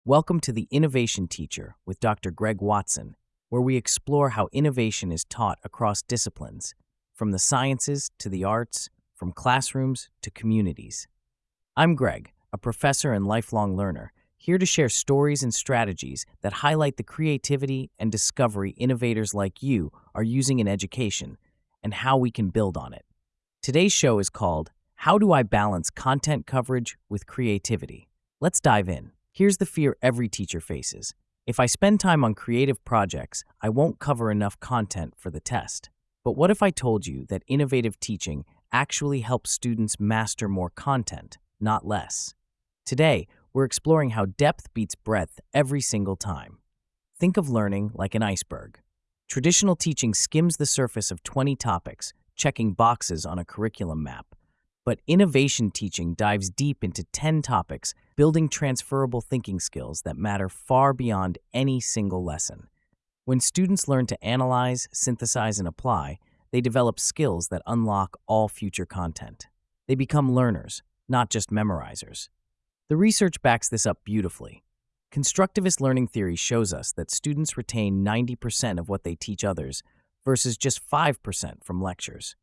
Welcome to the Innovation Teacher with Dr. Greg Watson, where we explore how innovation is taught across disciplines, from the sciences to the arts, from classrooms to communities. I'm Greg, a professor and lifelong learner, here to share stories and strategies that highlight the creativity and discovery innovators like you are using in education and how we can build on it. Today's show is called How Do I Balance Content Coverage with Creativity? Let's dive in. Here's the fear every teacher faces. If I spend time on creative projects, I won't cover enough content for the test. But what if I told you that innovative teaching actually helps students master more content, not less? Today, we're exploring how depth beats breadth every single time. Think of learning like an iceberg. Traditional teaching skims the surface of 20 topics, checking boxes on a curriculum map. But innovation teaching dives deep into 10 topics, building transferable thinking skills that matter far beyond any single lesson. When students learn to analyze, synthesize, and apply, they develop skills that unlock all future content. They become learners, not just memorizers. The research backs this up beautifully. Constructivist learning theory shows us that students retain 90% of what they teach others versus just 5% from lectures.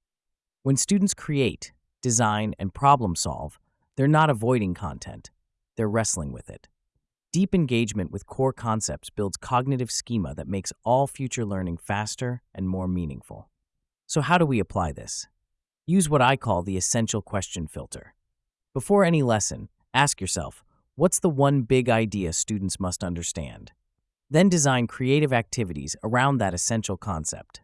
When students create, design, and problem solve, they're not avoiding content, they're wrestling with it. Deep engagement with core concepts builds cognitive schema that makes all future learning faster and more meaningful. So how do we apply this? Use what I call the essential question filter. Before any lesson, ask yourself, what's the one big idea students must understand? Then design creative activities around that essential concept.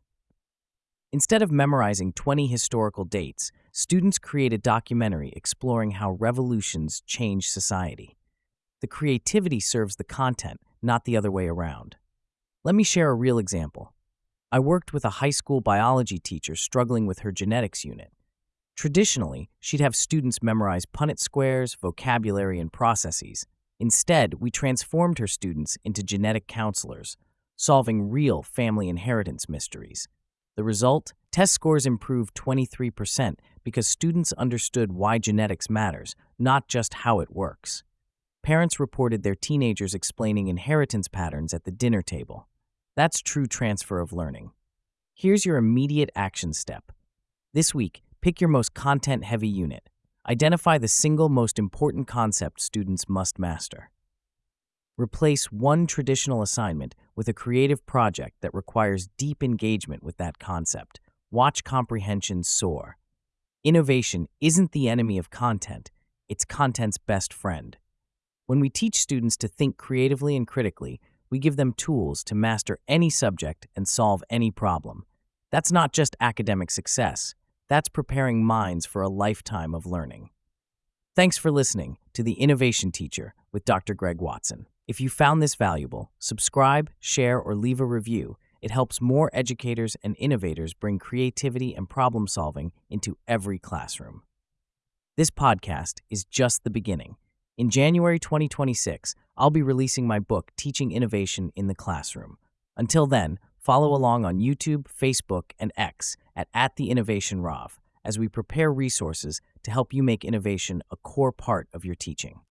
Instead of memorizing 20 historical dates, students create a documentary exploring how revolutions change society. The creativity serves the content, not the other way around. Let me share a real example. I worked with a high school biology teacher struggling with her genetics unit. Traditionally, she'd have students memorize Punnett squares, vocabulary, and processes. Instead, we transformed her students into genetic counselors, solving real family inheritance mysteries. The result? Test scores improved 23% because students understood why genetics matters, not just how it works. Parents reported their teenagers explaining inheritance patterns at the dinner table. That's true transfer of learning. Here's your immediate action step. This week, pick your most content-heavy unit. Identify the single most important concept students must master. Replace one traditional assignment with a creative project that requires deep engagement with that concept. Watch comprehension soar. Innovation isn't the enemy of content, it's content's best friend. When we teach students to think creatively and critically, we give them tools to master any subject and solve any problem. That's not just academic success, that's preparing minds for a lifetime of learning. Thanks for listening to The Innovation Teacher with Dr. Greg Watson. If you found this valuable, subscribe, share, or leave a review. It helps more educators and innovators bring creativity and problem solving into every classroom. This podcast is just the beginning. In January 2026, I'll be releasing my book, Teaching Innovation in the Classroom. Until then, follow along on YouTube, Facebook, and X at @TheInnovationRav as we prepare resources to help you make innovation a core part of your teaching.